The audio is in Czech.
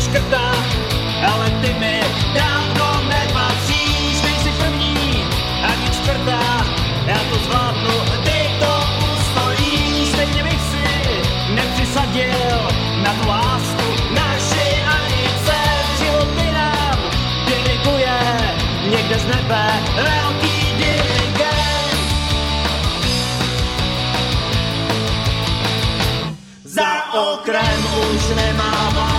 škrtá, ale ty mi dávno nepatříš, nejsi první ani čtvrtá, já to zvládnu, ty to ustojíš, stejně bych si nepřisadil na tu lásku naši ani se, životy nám diriguje někde z nebe velký dirigent. Za okrem už nemá